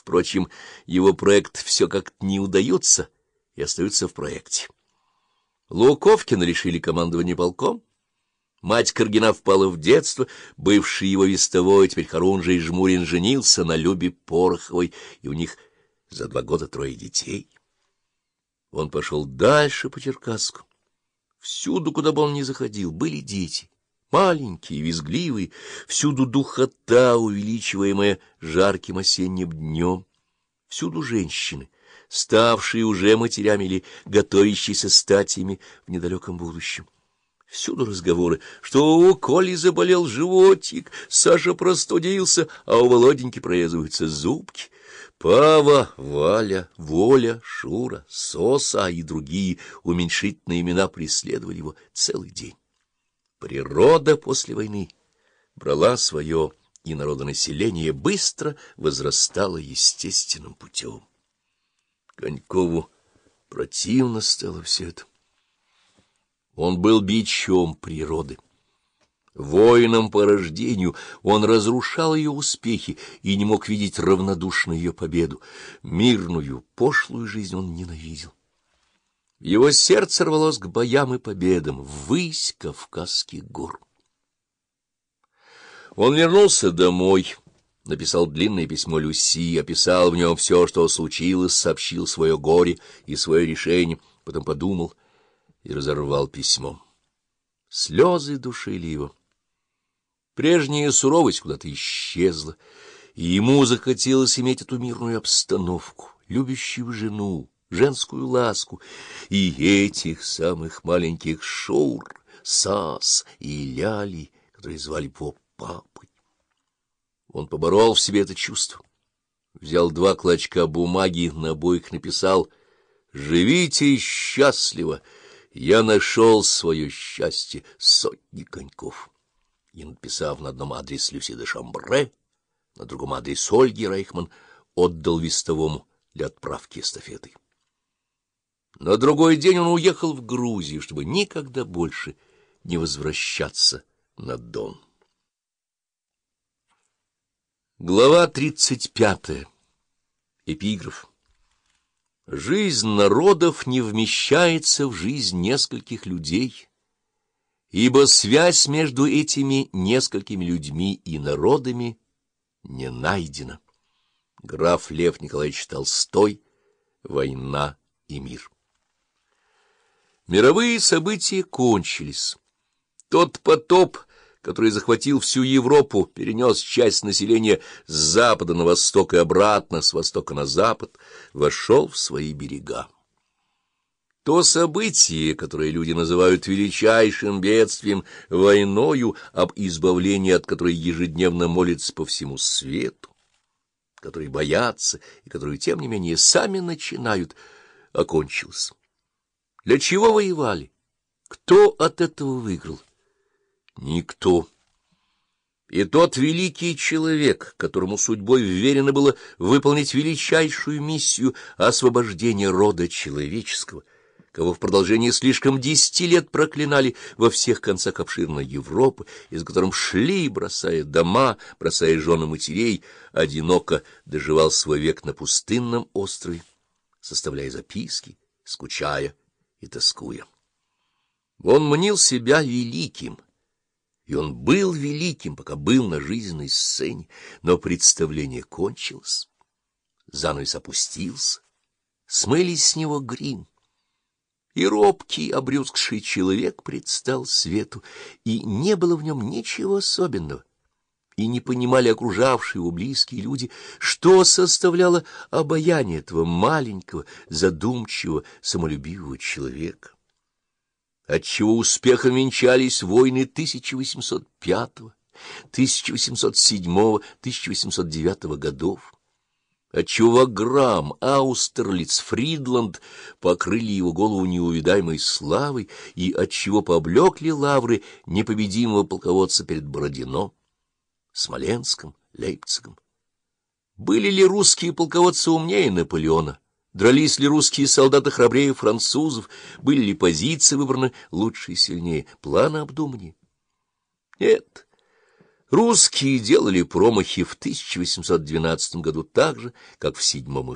Впрочем, его проект все как-то не удается и остается в проекте. Луковкина лишили командования полком. Мать Каргина впала в детство, бывший его вестовой, теперь Харунжий Жмурин, женился на Любе Пороховой, и у них за 2 года 3 детей. Он пошел дальше по Черкасску. Всюду, куда бы он ни заходил, были дети, маленькие, визгливые, всюду духота, увеличиваемая жарким осенним днем, всюду женщины, ставшие уже матерями или готовящиеся стать ими в недалеком будущем. Всюду разговоры, что у Коли заболел животик, Саша простудился, а у Володеньки прорезываются зубки. Пава, Валя, Воля, Шура, Соса и другие уменьшительные имена преследовали его целый день. Природа после войны брала свое, и народонаселение быстро возрастало естественным путем. Конькову противно стало все это. Он был бичом природы. Воином по рождению он разрушал ее успехи и не мог видеть равнодушно ее победу. Мирную, пошлую жизнь он ненавидел. Его сердце рвалось к боям и победам ввысь Кавказских гор. Он вернулся домой, написал длинное письмо Люси, описал в нем все, что случилось, сообщил свое горе и свое решение, потом подумал и разорвал письмо. Слезы душили его. Прежняя суровость куда-то исчезла, и ему захотелось иметь эту мирную обстановку, любящую жену, женскую ласку и этих самых маленьких Шур, Сас и Ляли, которые звали его папой. Он поборол в себе это чувство, взял 2 клочка бумаги, на обоих написал: «Живите счастливо, я нашел свое счастье, сотни коньков». И, написав на одном адрес Люси де Шамбре, на другом адрес Ольги Рейхман, отдал вестовому для отправки эстафеты. На другой день он уехал в Грузию, чтобы никогда больше не возвращаться на Дон. Глава 35. Эпиграф. Жизнь народов не вмещается в жизнь нескольких людей, ибо связь между этими несколькими людьми и народами не найдена. Граф Лев Николаевич Толстой. «Война и мир». Мировые события кончились. Тот потоп, который захватил всю Европу, перенес часть населения с запада на восток и обратно, с востока на запад, вошел в свои берега. То событие, которое люди называют величайшим бедствием, войною, об избавлении от которой ежедневно молятся по всему свету, которые боятся и которые, тем не менее, сами начинают, окончилось. Для чего воевали? Кто от этого выиграл? Никто. И тот великий человек, которому судьбой вверено было выполнить величайшую миссию освобождения рода человеческого, кого в продолжении слишком 10 лет проклинали во всех концах обширной Европы, из которым шли, бросая дома, бросая жен и матерей, одиноко доживал свой век на пустынном острове, составляя записки, скучая и тоскуя. Он мнил себя великим, и он был великим, пока был на жизненной сцене, но представление кончилось, занавес опустился, смылись с него грим. И робкий, обрюзгший человек предстал свету, и не было в нем ничего особенного, и не понимали окружавшие его близкие люди, что составляло обаяние этого маленького, задумчивого, самолюбивого человека. Отчего успехом венчались войны 1805, 1807, 1809 годов. Отчего Ваграм, Аустерлиц, Фридланд покрыли его голову неувидаемой славой, и отчего пооблекли лавры непобедимого полководца перед Бородино, Смоленском, Лейпцигом. Были ли русские полководцы умнее Наполеона? Дрались ли русские солдаты храбрее французов? Были ли позиции выбраны лучше и сильнее? Планы обдуманнее? Нет. Русские делали промахи в 1812 году так же, как в 7 и